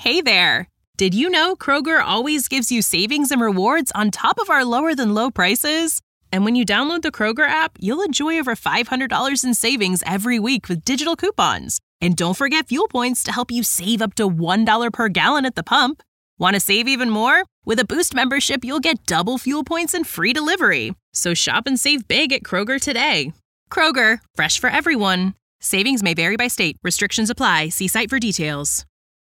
Hey there! Did you know Kroger always gives you savings and rewards on top of our lower-than-low prices? And when you download the Kroger app, you'll enjoy over $500 in savings every week with digital coupons. And don't forget fuel points to help you save up to $1 per gallon at the pump. Want to save even more? With a Boost membership, you'll get double fuel points and free delivery. So shop and save big at Kroger today. Kroger, fresh for everyone. Savings may vary by state. Restrictions apply. See site for details.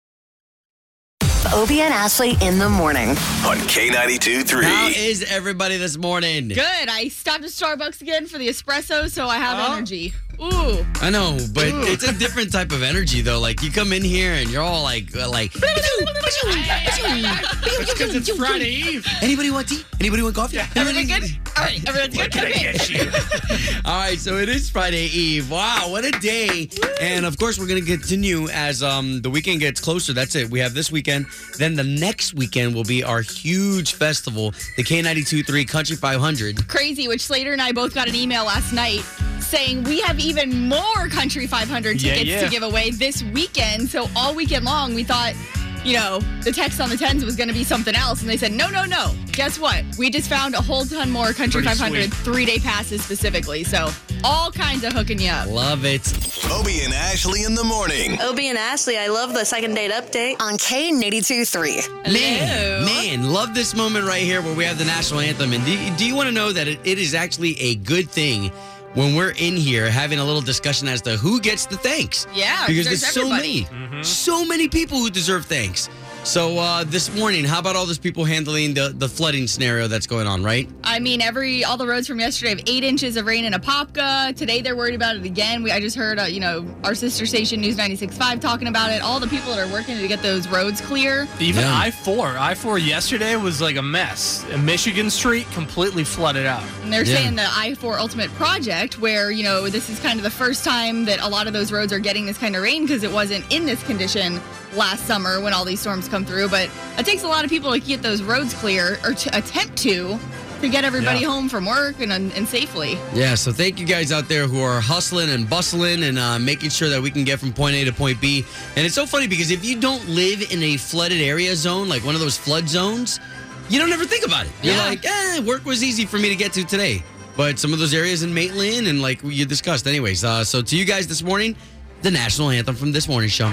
Obie and Ashley in the morning. On K92-3. How is everybody this morning? Good. I stopped at Starbucks again for the espresso, so I have energy. Ooh. I know, but it's a different type of energy, though. Like, you come in here and you're all like... That's because it's Friday Eve. Anybody want tea? Anybody want coffee? Everything good? All right, everyone's good. Can I get you? All right, so it is Friday Eve. Wow, what a day. And, of course, we're going to continue as the weekend gets closer. That's it. We have this weekend. Then the next weekend will be our huge festival, the K92-3 Country 500. Crazy, which Slater and I both got an email last night saying we have even more Country 500 tickets to give away this weekend. So all weekend long, we thought, the text on the 10s was going to be something else. And they said, no. Guess what? We just found a whole ton more Country 500 3-day passes specifically. So all kinds of hooking you up. Love it. Obie and Ashley in the morning. Obie and Ashley, I love the second date update. On K92-3. Man, love this moment right here where we have the national anthem. And do you want to know that it is actually a good thing when we're in here having a little discussion as to who gets the thanks? Yeah, because there's everybody. so many people who deserve thanks. So this morning, how about all those people handling the flooding scenario that's going on, right? I mean, all the roads from yesterday have 8 inches of rain in Apopka. Today they're worried about it again. I just heard, our sister station News 96.5 talking about it. All the people that are working to get those roads clear. Even I-4 yesterday was like a mess. And Michigan Street completely flooded out. And they're saying the I-4 Ultimate Project, where, this is kind of the first time that a lot of those roads are getting this kind of rain because it wasn't in this condition last summer when all these storms come through. But it takes a lot of people to get those roads clear or to attempt to get everybody home from work and safely. Yeah, so thank you guys out there who are hustling and bustling and making sure that we can get from point A to point B. And it's so funny because if you don't live in a flooded area zone, like one of those flood zones, you don't ever think about it. You're like, work was easy for me to get to today. But some of those areas in Maitland and like you discussed anyways. So to you guys this morning, the national anthem from this morning show.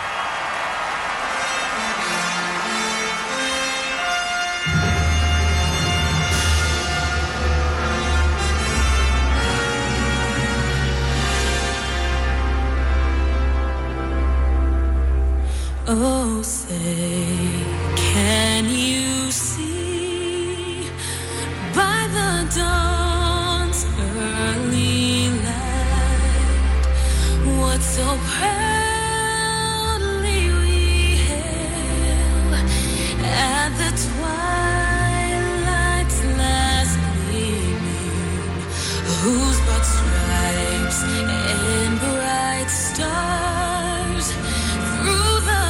Oh, say, can you see by the dawn's early light what so proudly we hail at the twilight's last gleaming, whose broad stripes and bright stars through the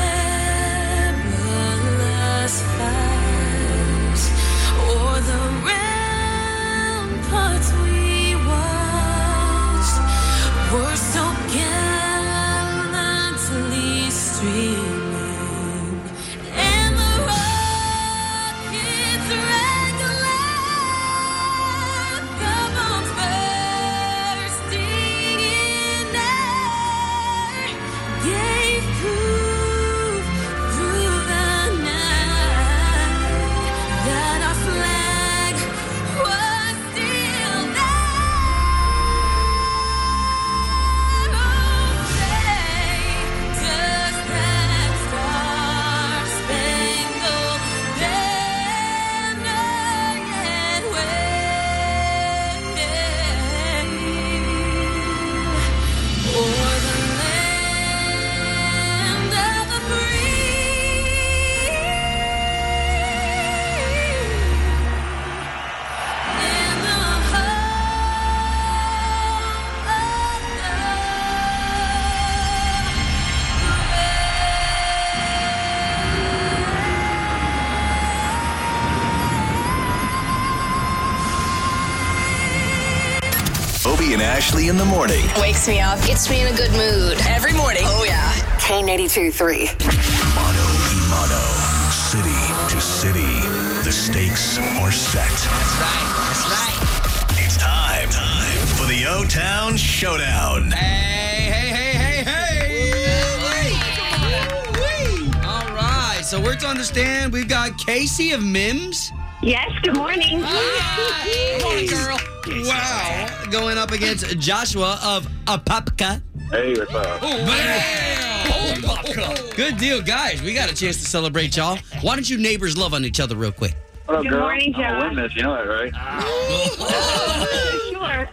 perilous fires o'er the ramparts we watched were so gallantly streaming, and the rocket's red glare, the bombs bursting in air, gave proof through the night that our flag was still there. Oh, say, does that star-spangled banner yet wave o'er the land of the free and the home of Obie and Ashley in the morning. Wakes me up, gets me in a good mood. Every morning. Oh, yeah. K92-3. On City. The stakes are set. That's right. It's time for the O-Town Showdown. Hey. All right, so we're to understand we've got Casey of Mims. Yes, good morning. Come on, girl. Wow. Going up against Joshua of Apopka. Hey, what's up? Good deal, guys. We got a chance to celebrate y'all. Why don't you neighbors love on each other real quick? What up, Good girl? morning, Joe. I'm a witness, you know that, right? Sure.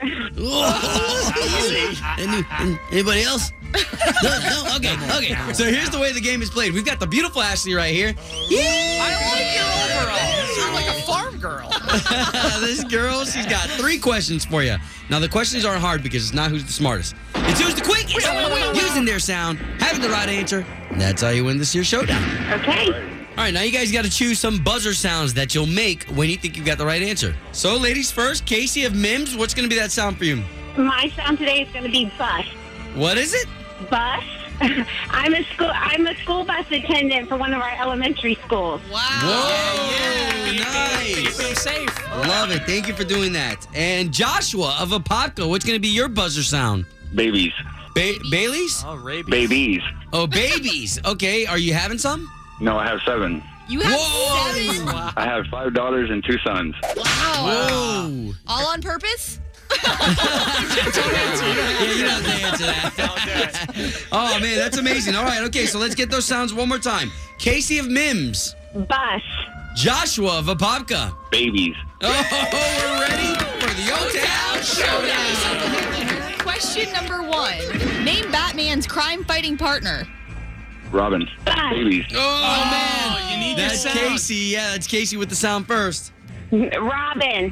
Anybody else? No? Okay. So here's the way the game is played. We've got the beautiful Ashley right here. I like your overalls. You're like a farm girl. This girl, she's got 3 questions for you. Now, the questions aren't hard because it's not who's the smartest. It's who's the quickest. Using their sound, having the right answer. And that's how you win this year's showdown. Okay. All right, now you guys got to choose some buzzer sounds that you'll make when you think you've got the right answer. So, ladies first, Casey of Mims, what's going to be that sound for you? My sound today is going to be bus. What is it? Bus. I'm a school bus attendant for one of our elementary schools. Wow. Whoa, nice. Keep them safe. Love it. Thank you for doing that. And Joshua of Apopka, what's going to be your buzzer sound? Babies. Bailey's? Oh, rabies. Babies. Oh, babies. Okay, are you having some? No, I have 7. You have Whoa. 7? Wow. I have 5 daughters and 2 sons. Whoa. All on purpose? Yeah, you don't have to answer that. Oh, man, that's amazing. All right, okay, so let's get those sounds one more time. Casey of Mims. Bus. Joshua of Apopka. Babies. Oh, we're ready for the O-Town Showdown. Question number 1. Name Batman's crime-fighting partner. Robin. Babies. Oh, man. You need That's your sound. Casey. Yeah, that's Casey with the sound first. Robin.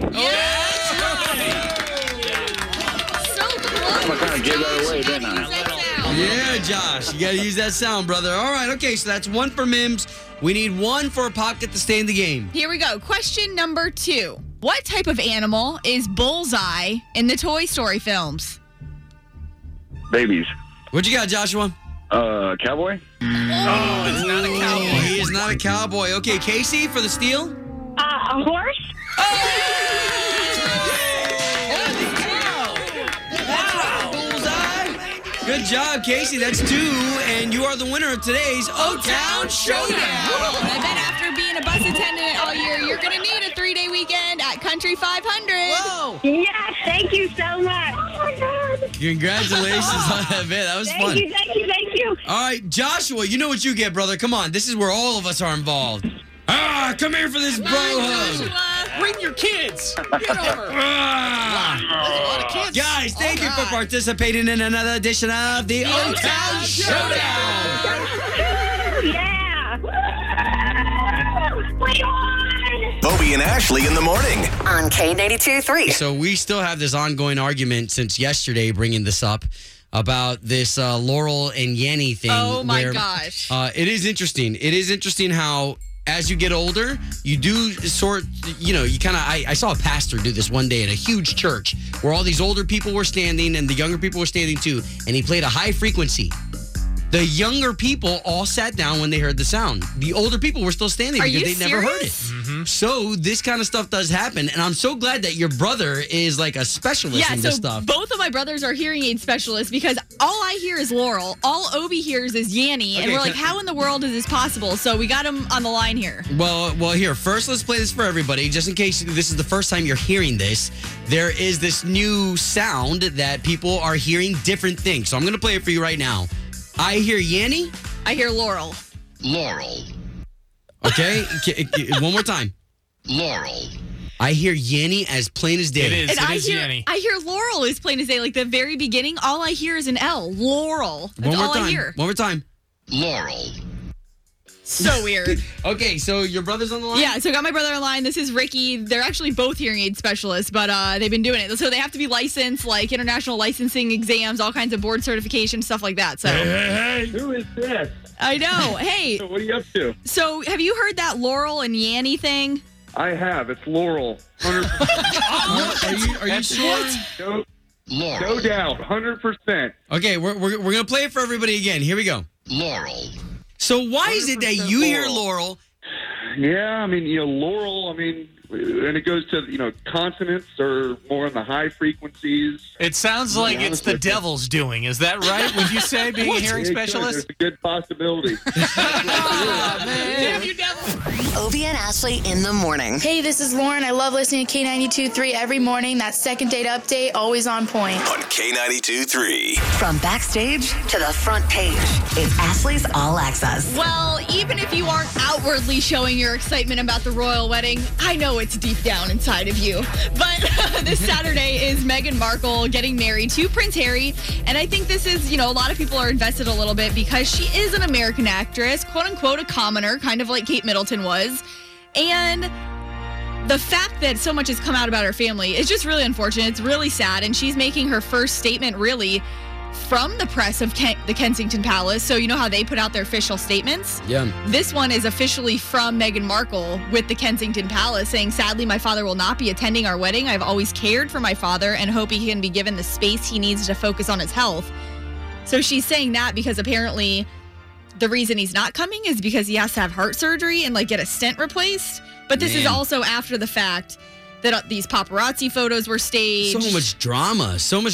So close. I kind of gave that away, didn't I? Yeah, Josh, you got to use that sound, brother. All right, okay, so that's 1 for Mims. We need 1 for Apopka to stay in the game. Here we go. Question number 2. What type of animal is Bullseye in the Toy Story films? Babies. What you got, Joshua? Cowboy? Oh, it's not a cowboy. He is not a cowboy. Okay, Casey for the steal. A horse. Bullseye. Good job, Casey. That's 2, and you are the winner of today's O-Town Showdown. I bet after being a bus attendant all year, you're going to need a 3-day weekend at Country 500. Whoa. Yes, thank you so much. Oh, my God. Congratulations on that, man. That was fun. Thank you. All right, Joshua, you know what you get, brother. Come on. This is where all of us are involved. Come here for this bro hug. Bring your kids. Get over. Guys, thank you for participating in another edition of the O-Town Showdown. Yeah. Play on. Obie and Ashley in the morning. On K82-3. So we still have this ongoing argument since yesterday, bringing this up about this Laurel and Yanny thing. Oh, my where, gosh. It is interesting. It is interesting how as you get older, you do you kind of, I saw a pastor do this one day in a huge church where all these older people were standing and the younger people were standing too, and he played a high frequency. The younger people all sat down when they heard the sound. The older people were still standing because they never heard it. Mm-hmm. So this kind of stuff does happen, and I'm so glad that your brother is like a specialist in this stuff. Both of my brothers are hearing aid specialists because all I hear is Laurel. All Obi hears is Yanny, and Okay, we're like, how in the world is this possible? So we got him on the line here. Well, here, first let's play this for everybody, just in case this is the first time you're hearing this. There is this new sound that people are hearing different things. So I'm going to play it for you right now. I hear Yanny. I hear Laurel. Laurel. Okay, one more time. Laurel. I hear Yanny as plain as day. It is. And It I is hear Yanny. I hear Laurel is plain as day. Like the very beginning, all I hear is an L. Laurel. That's One more all time. I hear. One more time. Laurel. So weird. Okay, so your brother's on the line? Yeah, so I got my brother on the line. This is Ricky. They're actually both hearing aid specialists, but they've been doing it. So they have to be licensed, like international licensing exams, all kinds of board certification, stuff like that. So Hey, who is this? I know. Hey, What are you up to? so have you heard that Laurel and Yanny thing? I have. It's Laurel. 100%. Are you sure? No, Laurel. no doubt. 100%. Okay, we're gonna play it for everybody again. Here we go. Laurel. So why is it that you hear Laurel. Laurel Yeah, I mean, Laurel, I mean, and it goes to, consonants are more in the high frequencies. It sounds like it's the devil's doing. Is that right? Would you say, being a hearing specialist? There's a good possibility. Damn you, devil. Obie and Ashley in the morning. Hey, this is Lauren. I love listening to K92.3 every morning. That second date update, always on point. On K92.3. From backstage to the front page, it's Ashley's All Access. Well, even if you aren't outwardly showing your excitement about the royal wedding, I know it's deep down inside of you. But this Saturday is Meghan Markle getting married to Prince Harry. And I think this is, a lot of people are invested a little bit because she is an American actress, quote unquote, a commoner, kind of like Kate Middleton was. And the fact that so much has come out about her family is just really unfortunate. It's really sad. And she's making her first statement really from the press of the Kensington Palace. So you know how they put out their official statements? Yeah. This one is officially from Meghan Markle with the Kensington Palace saying, sadly, my father will not be attending our wedding. I've always cared for my father and hope he can be given the space he needs to focus on his health. So she's saying that because apparently the reason he's not coming is because he has to have heart surgery and get a stent replaced. But this is also after the fact that these paparazzi photos were staged. So much drama.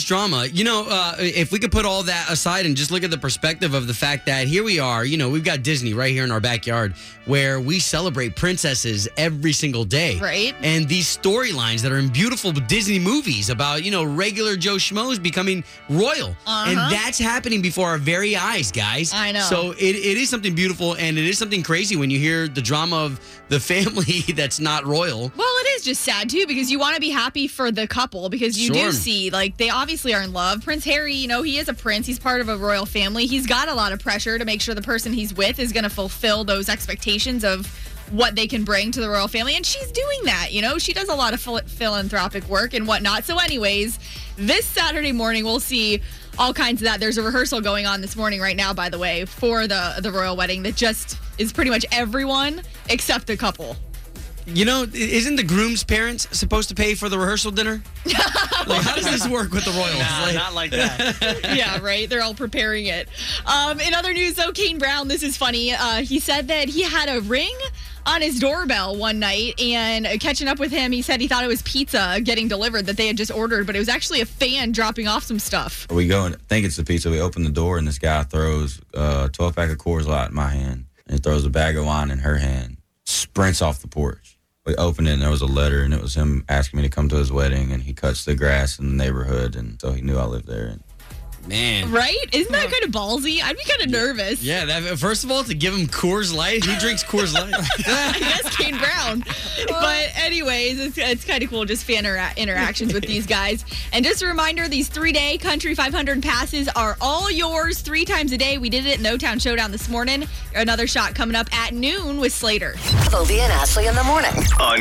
If we could put all that aside and just look at the perspective of the fact that here we are, we've got Disney right here in our backyard where we celebrate princesses every single day. Right. And these storylines that are in beautiful Disney movies about, regular Joe Schmoes becoming royal. And that's happening before our very eyes, guys. I know. So it is something beautiful and it is something crazy when you hear the drama of the family that's not royal. Well, it is just sad too because you want to be happy for the couple because you do see they obviously are in love. Prince Harry, he is a prince. He's part of a royal family. He's got a lot of pressure to make sure the person he's with is going to fulfill those expectations of what they can bring to the royal family. And she's doing that. She does a lot of philanthropic work and whatnot. So anyways, this Saturday morning, we'll see all kinds of that. There's a rehearsal going on this morning right now, by the way, for the royal wedding that just is pretty much everyone except the couple. Isn't the groom's parents supposed to pay for the rehearsal dinner? How does this work with the royals? Not like that. Yeah, right. They're all preparing it. In other news, though, Kane Brown, this is funny. He said that he had a ring on his doorbell one night, and catching up with him, he said he thought it was pizza getting delivered that they had just ordered, but it was actually a fan dropping off some stuff. We go and think it's the pizza. We open the door, and this guy throws a 12-pack of Coors Light in my hand, and he throws a bag of wine in her hand, sprints off the porch. We opened it, and there was a letter, and it was him asking me to come to his wedding, and he cuts the grass in the neighborhood, and so he knew I lived there. Man. Right? Isn't that kind of ballsy? I'd be kind of nervous. Yeah, first of all, to give him Coors Light, who drinks Coors Light? I guess Kane Brown. But anyways, it's kind of cool, just fan interactions with these guys. And just a reminder, these 3-day Country 500 passes are all yours 3 times a day. We did it in O-Town Showdown this morning. Another shot coming up at noon with Slater. Obie and Ashley in the morning. On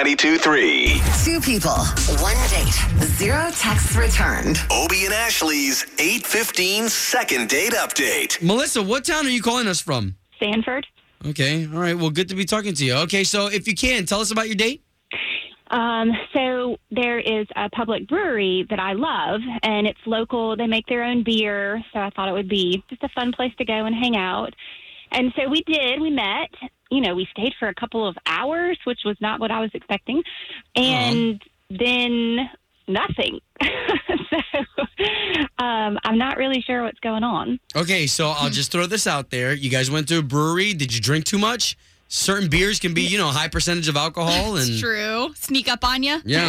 K92.3. 2 people, 1 date, 0 texts returned. Obie and Ashley's 8:15 second date update. Melissa, what town are you calling us from? Sanford. Okay. All right. Well, good to be talking to you. Okay. So if you can, tell us about your date. So there is a public brewery that I love, and it's local. They make their own beer, so I thought it would be just a fun place to go and hang out. And so we did. We met. We stayed for a couple of hours, which was not what I was expecting. And then nothing. So I'm not really sure what's going on. Okay, so I'll just throw this out there. You guys went to a brewery. Did you drink too much? Certain beers can be, high percentage of alcohol. And It's true. Sneak up on you. Yeah.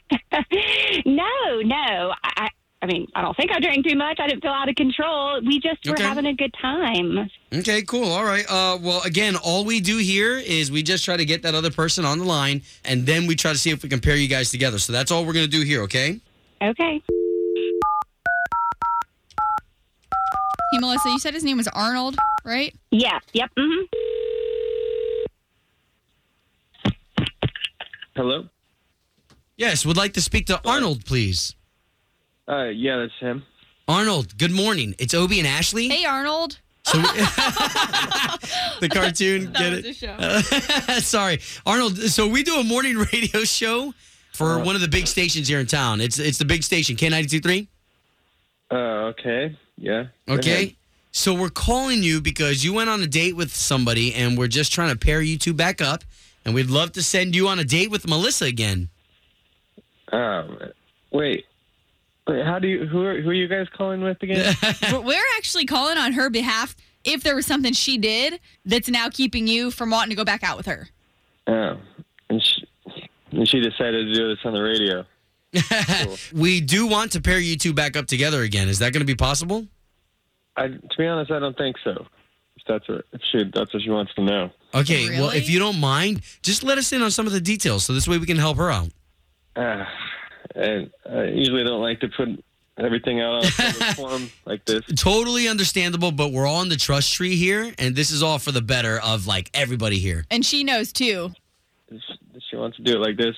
No. I mean, I don't think I drank too much. I didn't feel out of control. We just were having a good time. Okay, cool. All right. Well, again, all we do here is we just try to get that other person on the line, and then we try to see if we can pair you guys together. So that's all we're going to do here, okay? Okay. Hey, Melissa, you said his name was Arnold, right? Yeah. Yep. Mm-hmm. Hello? Yes, would like to speak to Arnold, please. Yeah, that's him. Arnold, good morning. It's Obie and Ashley. Hey, Arnold. So the cartoon, That get was it? the show. Sorry, Arnold. So we do a morning radio show for one of the big stations here in town. It's the big station, K92.3. Okay. Yeah. Go Okay. ahead. So we're calling you because you went on a date with somebody, and we're just trying to pair you two back up, and we'd love to send you on a date with Melissa again. Wait, how do you? Who are you guys calling with again? We're actually calling on her behalf if there was something she did that's now keeping you from wanting to go back out with her. Oh, and she decided to do this on the radio. Cool. We do want to pair you two back up together again. Is that going to be possible? To be honest, I don't think so. If that's what she wants to know. Okay, Really? well, if you don't mind, just let us in on some of the details so this way we can help her out. And I usually don't like to put everything out on a public forum like this. Totally understandable, but we're all on the trust tree here, and this is all for the better of, like, everybody here. And she knows, too. She wants to do it like this.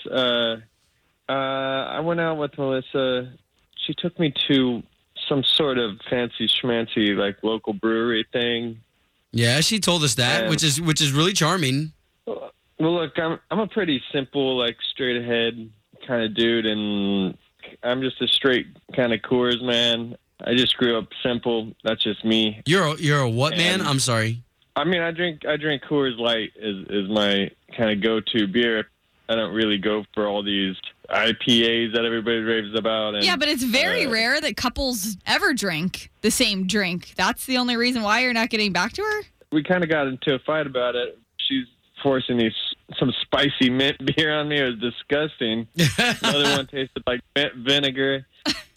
I went out with Melissa. She took me to some sort of fancy schmancy, like, local brewery thing. Yeah, she told us that, which is really charming. Well, look, I'm a pretty simple, like, straight ahead kind of dude, and I'm just a straight kind of Coors man. I just grew up simple. That's just me. You're a what man? I'm sorry. I mean, I drink Coors Light is my kind of go-to beer. I don't really go for all these IPAs that everybody raves about. And, yeah, but it's very rare that couples ever drink the same drink. That's the only reason why you're not getting back to her? We kind of got into a fight about it. She's forcing some spicy mint beer on me. It was disgusting. Another one tasted like vinegar.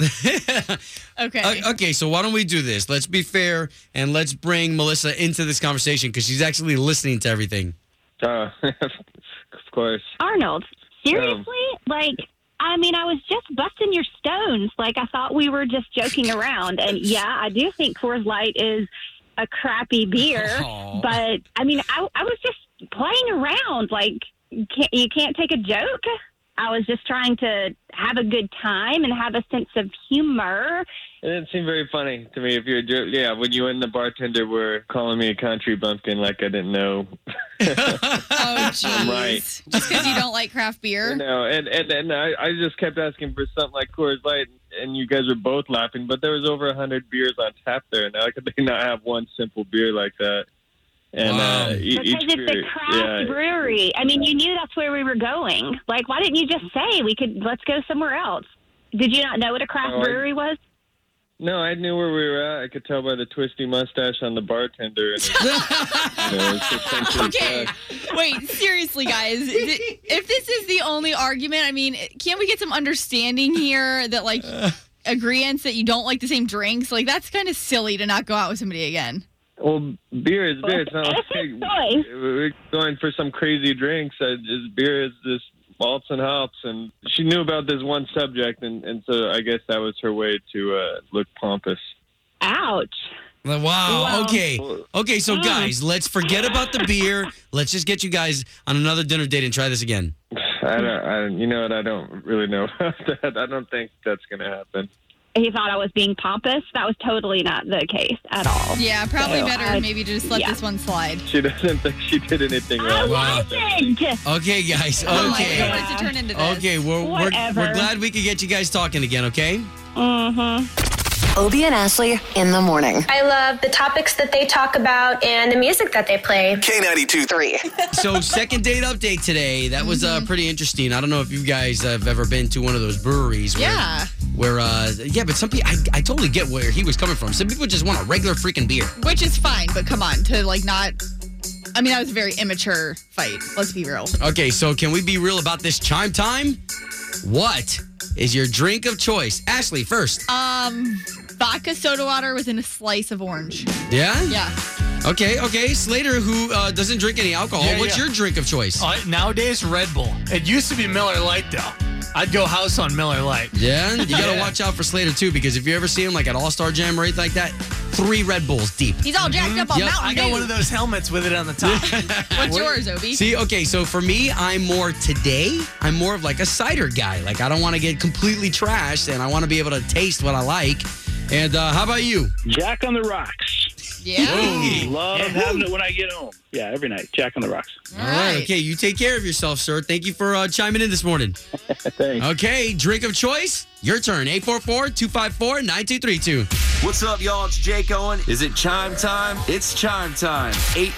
Okay. Okay, so why don't we do this? Let's be fair, and let's bring Melissa into this conversation because she's actually listening to everything. Of course. Arnold, seriously? I was just busting your stones. I thought we were just joking around. And yeah, I do think Coors Light is a crappy beer. Aww. But I was just playing around. You can't take a joke. I was just trying to have a good time and have a sense of humor. It didn't seem very funny to me. When you and the bartender were calling me a country bumpkin like I didn't know. Oh, jeez. Right. Just because you don't like craft beer? And I just kept asking for something like Coors Light, and you guys were both laughing, but there was over 100 beers on tap there, and how could they not have one simple beer like that? And Wow. Because it's a craft brewery. You knew that's where we were going. Why didn't you just say let's go somewhere else? Did you not know what a craft brewery was? No, I knew where we were at. I could tell by the twisty mustache on the bartender. And Okay, wait, seriously, guys. If this is the only argument, can't we get some understanding here that, agreeance that you don't like the same drinks? That's kind of silly to not go out with somebody again. Well, beer is beer. It's not like we're going for some crazy drinks. Beer is just malts and hops, and she knew about this one subject, and so I guess that was her way to look pompous. Ouch. Wow. Okay, so guys, let's forget about the beer. Let's just get you guys on another dinner date and try this again. I don't really know about that. I don't think that's going to happen. He thought I was being pompous. That was totally not the case at all. Yeah, probably better maybe to just let this one slide. She doesn't think she did anything wrong. I wasn't. Okay, guys. Oh my Okay. God, to turn into this. Okay, we're glad we could get you guys talking again, okay? Mm-hmm. Obie and Ashley in the morning. I love the topics that they talk about and the music that they play. K92.3. So, second date update today. That was pretty interesting. I don't know if you guys have ever been to one of those breweries. But some people, I totally get where he was coming from. Some people just want a regular freaking beer. Which is fine, but come on, to not... that was a very immature fight. Let's be real. Okay, so can we be real about this chime time? What is your drink of choice? Ashley, first. Vodka soda water with a slice of orange. Yeah? Yeah. Okay. Slater, who doesn't drink any alcohol, what's your drink of choice? Nowadays, Red Bull. It used to be Miller Lite, though. I'd go house on Miller Lite. Yeah? You got to watch out for Slater, too, because if you ever see him at All-Star Jam or anything like that, 3 Red Bulls deep. He's all jacked up on Mountain I Dew. got one of those helmets with it on the top. What's yours, Obie? See, okay, so for me, I'm more of a cider guy. I don't want to get completely trashed, and I want to be able to taste what I like. And how about you? Jack on the Rocks. Yeah. Love having it when I get home. Yeah, every night. Jack on the Rocks. All right. Okay, you take care of yourself, sir. Thank you for chiming in this morning. Thanks. Okay, drink of choice. Your turn. 844-254-9232. What's up, y'all? It's Jake Owen. Is it chime time? It's chime time.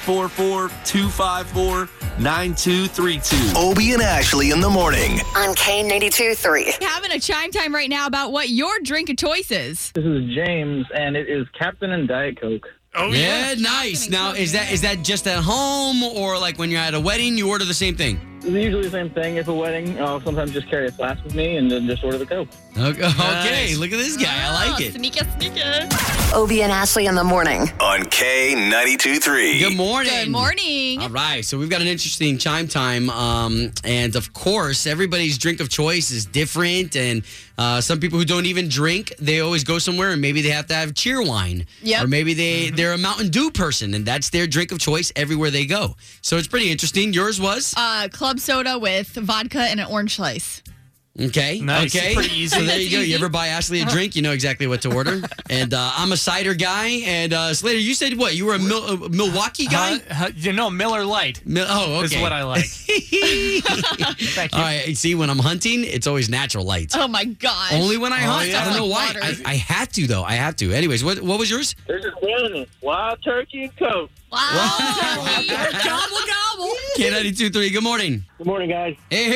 844-254-9232. Obie and Ashley in the morning. On K82-3. Having a chime time right now about what your drink of choice is. This is James, and it is Captain and Diet Coke. Oh, yeah, nice. Now, is that just at home or like when you're at a wedding, you order the same thing? It's usually the same thing. If a wedding, I'll sometimes just carry a flask with me and then just order the Coke. Okay, look at this guy. I like it. Sneaky. Obie and Ashley in the morning. On K92-3. Good morning. Good morning. All right, so we've got an interesting chime time. And of course, everybody's drink of choice is different. And some people who don't even drink, they always go somewhere and maybe they have to have cheer wine. Yep. Or maybe they're a Mountain Dew person and that's their drink of choice everywhere they go. So it's pretty interesting. Yours was? Club soda with vodka and an orange slice. Okay. Nice. Okay. Pretty easy. So there you go. You ever buy Ashley a drink, you know exactly what to order. And I'm a cider guy. And Slater, you said what? You were a Milwaukee guy? Miller Lite. Okay. Is what I like. Thank you. All right. See, when I'm hunting, it's always natural light. Oh, my gosh. Only when I hunt. yeah. I don't know why. Water. I have to, though. I have to. Anyways, what was yours? There's just one. Wild Turkey and Coke. Wow. Gobble, gobble. K92-3, good morning. Good morning, guys.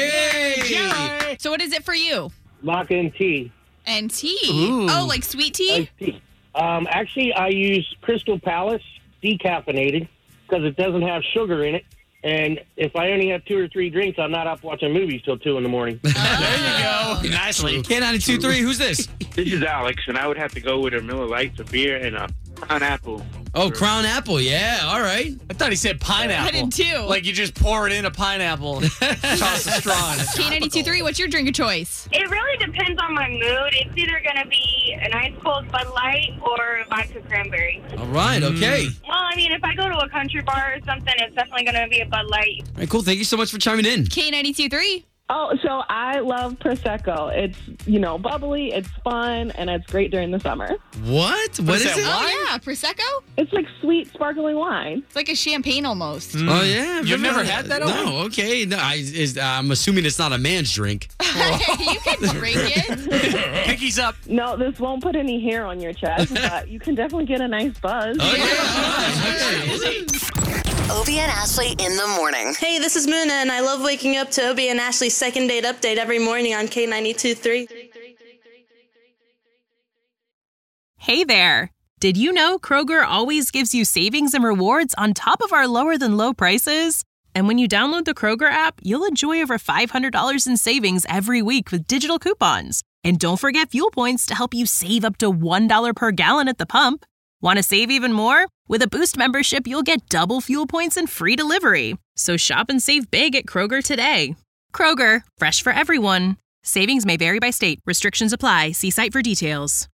Hey. So what is it for you? Maca and tea. And tea. Ooh. Oh, like sweet tea? Iced tea. Actually, I use Crystal Palace decaffeinated because it doesn't have sugar in it. And if I only have 2 or 3 drinks, I'm not up watching movies till 2 in the morning. There you go. Nicely. K92-3, who's this? This is Alex, and I would have to go with a Miller Lite, a beer, and a Crown Apple. Oh, Crown Apple. Yeah, all right. I thought he said pineapple. I did too. Like you just pour it in a pineapple, toss a straw in it. K92-3, what's your drink of choice? It really depends on my mood. It's either going to be an ice cold Bud Light or a vodka cranberry. All right, okay. Well, I mean, if I go to a country bar or something, it's definitely going to be a Bud Light. All right, cool. Thank you so much for chiming in. K92-3. Oh, so I love Prosecco. It's, bubbly, it's fun, and it's great during the summer. What? What is it? Oh, yeah. Prosecco? It's like sweet, sparkling wine. It's like a champagne almost. Oh, yeah. You've never had that? No, okay. No, I'm assuming it's not a man's drink. You can drink it. Pinkies up. No, this won't put any hair on your chest, but you can definitely get a nice buzz. Obie and Ashley in the morning. Hey, this is Muna, and I love waking up to Obie and Ashley's second date update every morning on K92-3. Hey there. Did you know Kroger always gives you savings and rewards on top of our lower than low prices? And when you download the Kroger app, you'll enjoy over $500 in savings every week with digital coupons. And don't forget fuel points to help you save up to $1 per gallon at the pump. Want to save even more? With a Boost membership, you'll get double fuel points and free delivery. So shop and save big at Kroger today. Kroger, fresh for everyone. Savings may vary by state. Restrictions apply. See site for details.